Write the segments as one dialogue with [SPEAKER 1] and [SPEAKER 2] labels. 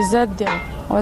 [SPEAKER 1] عزت دی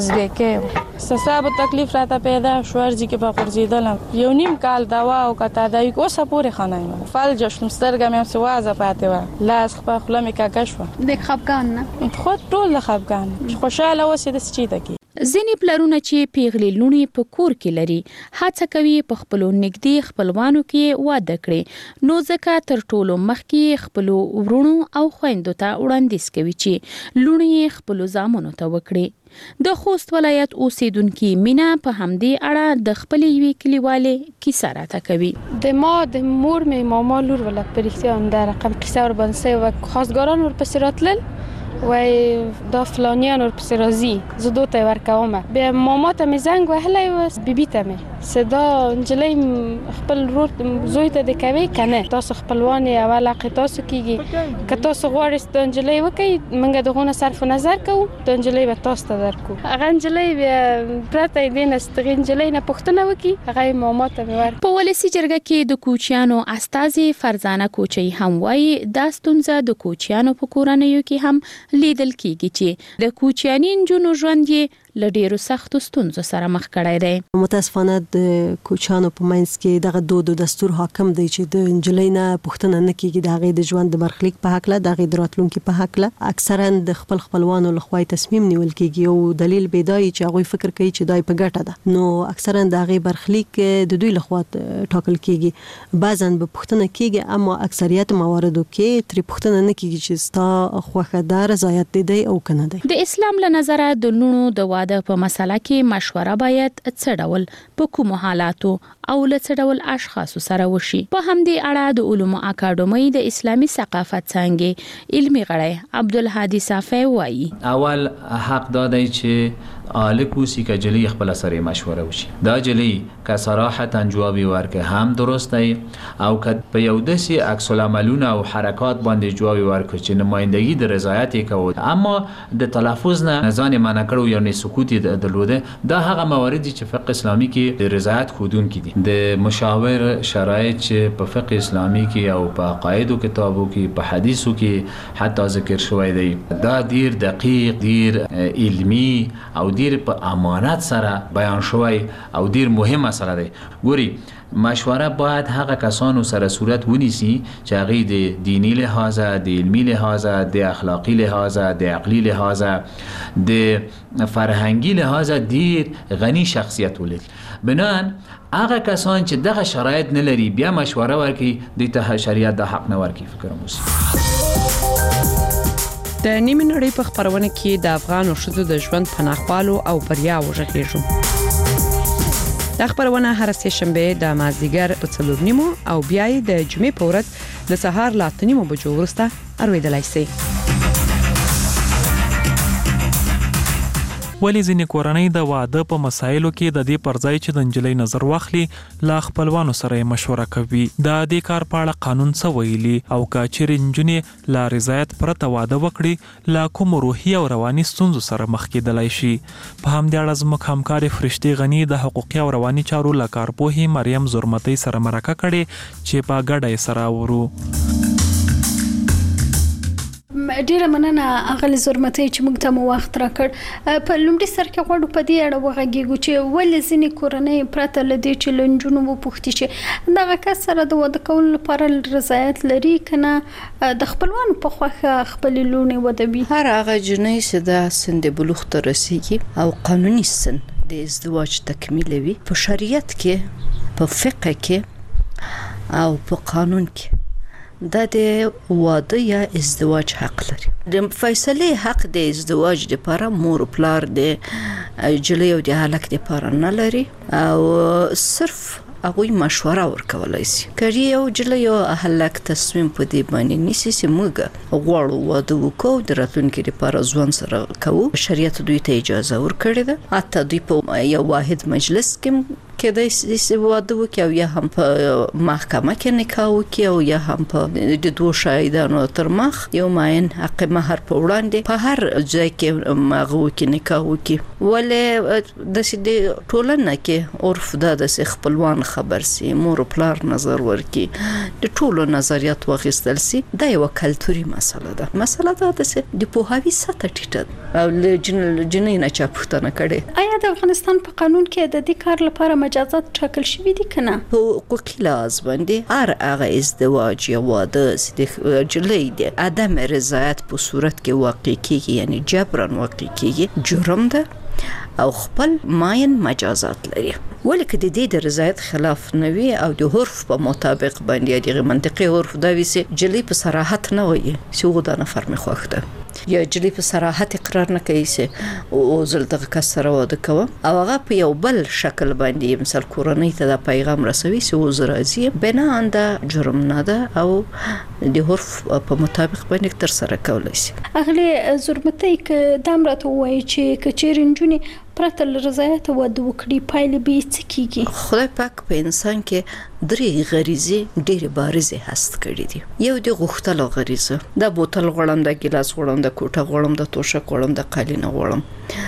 [SPEAKER 1] وزګه سساب تکلیف راته پیدا شو ورځي کې په قرزیدل یو نیم کال دوا او کته دای کو سپورې خنایم فلج شمسترګه مې سوازه پاتې و لاس په خپل مې کاګه شو
[SPEAKER 2] د خپګان نه
[SPEAKER 1] خو ټول خپګان خوشاله وسه د سچې تکي
[SPEAKER 3] ځینې پلرونه چې پیغلې لونې په کور کې لري هڅه کوي په خپل نږدې خپلوانو کې واده کړي نو ځکه تر ټولو مخکې خپل ورونو او خويندو ته وړاندیز کوي چې لونې خپل زامنو ته وکړي د خوست ولایت اوسیدونکو مینا په همدې اړه د خپل یوې کلیوالې کیسه راته کوي
[SPEAKER 1] د مور می ماما لور ولا پرختیان در رقم قصه ور بنسه و خواستګاران ور پسې راتلل وای دا فلانیان ور پسې راځي زه دوی ته ورکوم بیا ماما ته مې زنګ وهلی و بیبي ته مې صدا انجلۍ خپل رور زوی ته د کوي کنه تاسو خپلوان اول حق تاسو کیږي که تاسو غواړئ د انجلۍ وکي منګه دغه صرف نظر کوو د انجلۍ به تاسو ته درکو هغه انجلۍ بیا پرته دې نستغ انجلۍ نه پښتنه وکي هغه ماما ته مې ور
[SPEAKER 3] په ولسی جرګه کې د کوچیانو استازي فرزانه کوچي هم وایي د ستونزه د کوچیانو په کورنیو کې هم لیدل کیږي چې د کوچیاني نجونو ژوند یې لډیرو سختو ستونزو سره مخ کړی دی
[SPEAKER 4] متاسفانه د کوچیانو په منځ کې دغه دود او دستور حاکم دی چې د انجلۍ نه پښتنه نه کیږي د هغې د ژوند د برخلیک په حق له د هغې د راتلونکي په حق له اکثرا د خپل خپلوانو لخوا تصمیم نیول کیږي او دلیل بیدای چې هغه فکر کوي چې دای په ګټه ده نو اکثرا د هغې برخلیک د دوی لخوا ټاکل کیږي بعضاً به پښتنه کیږي اما اکثریت مواردو کې تر پښتنه نه کیږي چې ستا خوخه دار رضایت دی او کنه دی
[SPEAKER 3] د اسلام له نظره د لونو د واده په مسله کې مشوره باید څه ډول په کوم حالاتو او له څه ډول اشخاصو سره وشي په همدې اړه د علومو اکاډمۍ د اسلامي ثقافت څنګه علمي غړی عبدالهادي صافی وایي
[SPEAKER 5] اول حق دادی چې آلک وسی که جلی خپل سره مشوره وشي دا جلی که صراحتا جوابی ورکه هم درست دی او که په یو داسې عکس العملونه او حرکات باندې جوابی ورکه چې نمایندگی د رضایت کوي اما د تلفظ نه ځان منع کړو یا نه سکوت درلوده دا هغه مواردی چې فقه اسلامی کې د رضایت خودون کې دي د مشاور شرایط چې په فقه اسلامی کې او په عقاید او کتابو کې په حدیثو کې حتی ذکر شوی دی دا ډیر دقیق ډیر علمی او ډیر په امانت سره بیان شوی او ډیر مهم مسله دی ګوري مشوره باید هغه کسانو سره صورت ونیسي چې هغه د دینی لحاظه د علمی لحاظه د اخلاقی لحاظه د عقلی لحاظه د فرهنګي لحاظه ډیر غنی شخصیت ولري بنان هغه کسان چې دغه شرایط نه لري بیا مشوره ورکي د ته شریعت د حق نه ورکي فکر موسی
[SPEAKER 6] د نیمه نړۍ په خبرونه کې د افغان ښځو د ژوند پناهوالو او بریا وژغېږو دا خبرونه هر سه شنبه د مازدیګر په 4:30 او بیا د جمعې په ورځ د سهار لا 8:30 بجو وروسته اورېدلای شئ
[SPEAKER 7] ولی ځینې کورنۍ د واده په مسایلو کې د دې پرځای چې د انجلۍ نظر واخلي لا خپلوانو سره مشوره کوي د دې کار په اړه قانون څه ویلي او که چیرې نجونې لا رضایت پرته واده وکړي لا کوم روحي او رواني ستونزو سره مخ کېدلای شي په همدې اړه زموږ همکار فرشتي غني د حقوقي او رواني چارو له کارپوهې مریم زرمتۍ سره مرکه کړې چې په ګډه یې سره اورو
[SPEAKER 2] ډیره مننه اغلی زرمتۍ چې موږ ته مو وخت راکړ په لومړي سر کې غواړو په دې اړه وغږیږو چې ولې ځینې کورنۍ پرته له دې چې له نجونو وپوښتي چې دغه کس سره د واده کولو لپاره رضایت لري که نه د خپلوانو په خوښه خپلې لوڼې ودوي
[SPEAKER 8] هر هغه جنۍ چې د سن د بلوغ ته رسیږي او قانوني سن د ازدواج تکمیلوي په شریعت کې په فقه کې او په قانون کې دا د واده یا ازدواج حق لري د فیصله حق د ازدواج لپاره مور پلار د جلۍ او د هلک لپاره نه لري او صرف هغوی مشوره ورکولای شي که یو جلۍ او هلک تصمیم په دې باندې نیسي چې موږ غواړو واده وکړو د راتلونکي لپاره ځوان سره کوو شریعت دوی ته اجازه ورکړې ده حتی دوی په یو واحد مجلس کې کېدای شي واده وکړي او یا هم په محکمه کې نکاح وکړي او یا هم په د دوه شاهدانو تر مخ یو معین حق مهر په وړاندې په هر ځای کې ماغو کې نکاح وکړي. ولې د سې ټولنه کې عرف د خپلوان خبر سي، مور او پلار نظر ورکړي، د ټولو نظریات واخیستل سي. دا یو کلتوري مسله ده. مسله دا ده چې د پوهاوي سطح ټیټه او جنۍ نه چا پوښتنه کړي.
[SPEAKER 2] آیا د افغانستان په قانون کې د دې کار لپاره مجازات ټاکل شوي دي کنه؟
[SPEAKER 8] په حقوقي لحاظ باندې هر هغه ازدواج یا واده چې جلۍ د عدم رضایت په صورت کې واقع کیږي، یعنی جبران واقع کیږي، جرم ده او خپل ماین مجازات لري. ولکه د دې د رضایت خلاف نه وي او د عرف په مطابق باندې د منطقي عرف دا وي چې جلۍ په صراحت نه وایي چې و دا نفر مې خوښ ده، یا جلۍ په صراحت اقرار نه کوي چې او زل دغه کس سره واده کوم او هغه په یو بل شکل باندې مثال کورنۍ ته د پیغام رسوي چې و زه راځي، بنا انده جرم نه ده او د عرف په مطابق باندې تر سره کولای شي.
[SPEAKER 2] اغلی زرمتي ک دامرته وایي چې کچېرین جونی پرته له رضایت واده وکړي پایلې به څه کیږي؟
[SPEAKER 8] خدای پاک په انسان کې درې غریزې ډېرې بارزې هست کړې دي. یو د غوښتلو غریزه، د بوتل غړم، د ګلاس غړم، د کوټه غړم، د توشک غړم، د قالین غړم،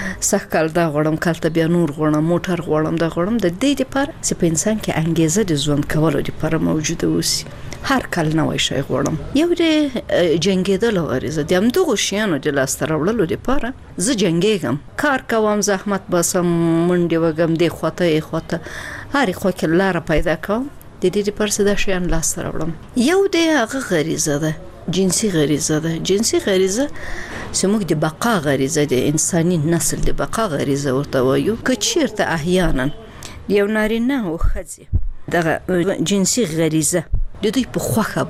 [SPEAKER 8] سخکل دا غړم، کلته بیا نور غړم، موټر غړم، د غړم د دې لپاره چې په انسان کې انګیزه د ژوند کولو لپاره موجوده وسی. هر کله نوې شی غواړم. یو د جنگیدلو غریزه، د همدغو شیانو د لاسته راوړلو لپاره زه جنگیږم، کار کوم، زحمت باسم، منډې وږم، دې خواته یې خواته هر خوا کې لاره پیدا کوم د دې لپاره چې دا شیان لاسته راوړم. یو د هغه غریزه ده، جنسي غریزه ده. جنسي غریزه چې موږ د بقا غریزه، د انساني نسل د بقا غریزه ورته وایو. که چیرته احیانا یو نارینه او ښځې دغه جنسي غریزه د دوی په خوښه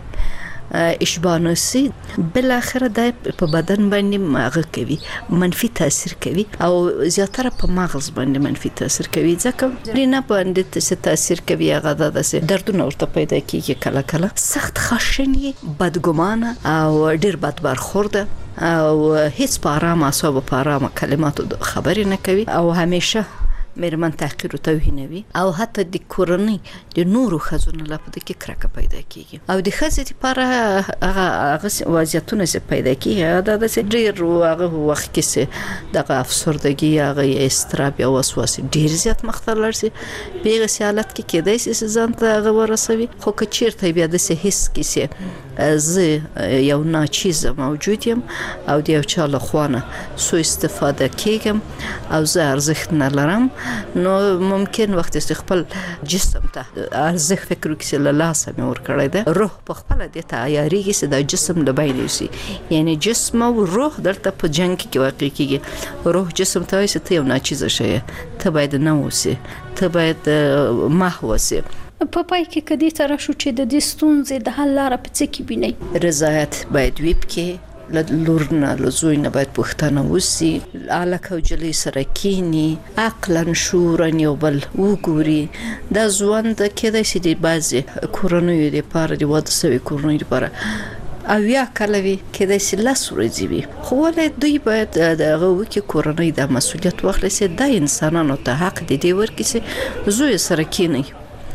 [SPEAKER 8] باندې اشباه نسی، بل اخر د په بدن باندې ماغه کوي، منفي تاثیر کوي او زیاتره په مغز باندې منفي تاثیر کوي. ځکه رینه باندې څه تاثیر کوي، هغه د دردونه ورته پیدا کیږي، کله کله سخت خشنی، بدګمانه او ډیر بد برخورده او هیڅ په آرام اعصاب په آرام کلماتو خبرې نه کوي او همیشه مېرمن تحقیر او توهینوي او حتی د کورنۍ د نورو ښځو لپاره کې کرکه پیدا کیږي او د ښځې لپاره هغه وضعیتونه چې پیدا کیږي دا د ډېر هغه وخت کې د افسردګي هغه استراب او وسوسه ډېر زیات مختل لري په هغه حالت کې کېدای شي ځان ته هغه ورسوي. خو که چیرته بیا د حس کې زه یو ناچیز موجود یم او د یو چا له خوانه سو استفاده کیږم او زه ارزښت نه لرم، نو ممکن وخت است خپل جسم ته ارزښت فکر وکړي له لاسه مې ور کړی ده، روح په خپل د تیاریږي چې د جسم له بین شي، یعنی جسم او روح درته په جنگ کې واقع کیږي. روح جسم ته چې ته یو ناچیز شې، ته باید نه اوسې، ته باید محو اوسې.
[SPEAKER 2] په پای کې کدي تر شو چې د دې ستونزې د حل لاره په څه کې بینی؟
[SPEAKER 8] رضایت باید وي کې لورنا لزوی نه باید پښتنه وسی، الک او جلی سره کینی، عقلا شعورا یو بل وګوري. دا ژوند کېدای شي د بعضی کورنیو لپاره د واده سوي کورنیو لپاره او یا کلوي کېدای شي لاس ورځي وي، خو ولې دوی باید دغه وکي کورنۍ د مسؤلیت واخلي، د انسانانو ته حق دي ورکړي چې زوی سره کینی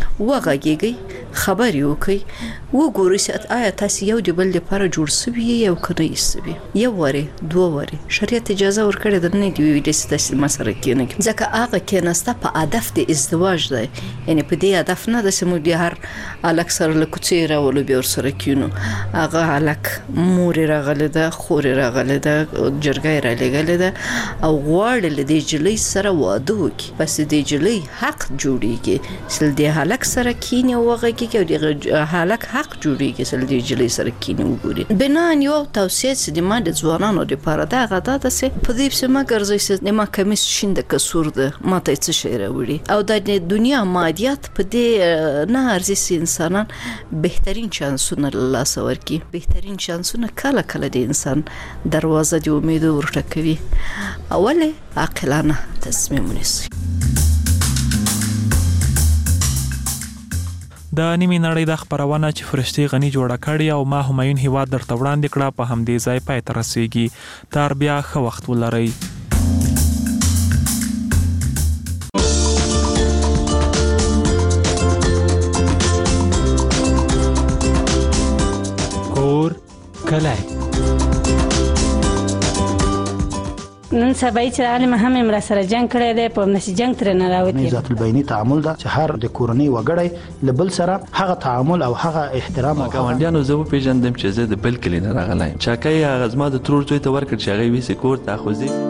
[SPEAKER 8] وغږیږي، خبرې وکړي، وګورئ چې آیا تاسو یو د بل لپاره جوړ سوي یو کنه یې یو وری دوه وری شریعت اجازه ورکړي د نه دی ویل چې تاسو مسره کېنه، ځکه هغه کېناسته په هدف د ازدواج دی، یعنی په دې هدف نه د سمو دی هر الک سره لکوڅې راولو بیا سره کینو، هغه الک مور راغله ده، خور راغله ده، جرګای را لګله ده او غواړي ل دې جلی سره واده وکړي، بس دې جلی حق جوړیږي چې دې الک سره کینه وغه کې او د حالک حق جوړیږي چې د جلې سره کینې وګوري. بنان یو توصیه چې د ما د ځوانانو لپاره دا غدا ده چې په دې په ما ګرځي چې ما کمیس شینده کسور ده ما ته څه شي راوړي او د دنیا مادیات په دې نه ارزي انسانان بهترین شانسونه الله سور کی، بهترین شانسونه کله کله د انسان دروازه د امید ورټکوي. اوله عاقلانه تصمیم ونیسي.
[SPEAKER 7] د نیمې نړۍ د خبرونه چې فرشتي غني جوړه کړې او ما همایون هیواد درته وړاندې کړه په همدې ځای پای ته رسیږي. تر بیا ښه وخت ولرئ.
[SPEAKER 9] کلی
[SPEAKER 10] نن سبا چې عالم هم امر سره جنگ کړی دی په نشي جنگ تر نه راوتی
[SPEAKER 11] ذات البینی تعامل دا چې هر د کورنۍ وګړي لبل سره هغه تعامل او هغه احترام او
[SPEAKER 12] ګاونډیانو زه پیژندم چې زه د بل کلی نه راغلایم چاکای هغه زما د ترور زوی ته ورکړ چې هغه ویسه کور ته خوځي